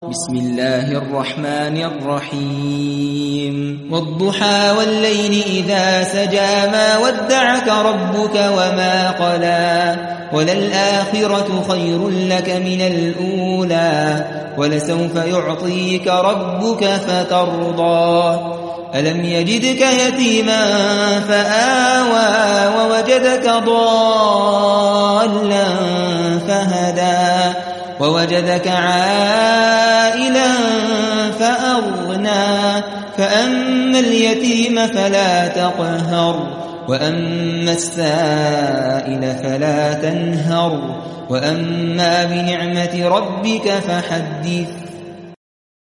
بسم الله الرحمن الرحيم والضحى والليل إذا سجى ما ودعك ربك وما قلى وللآخرة خير لك من الأولى ولسوف يعطيك ربك فترضى ألم يجدك يتيما فآوى ووجدك ضالا فهدى ووجدك عائلا فأغنى فأما اليتيم فلا تقهر وأما السائل فلا تنهر وأما بنعمة ربك فحدث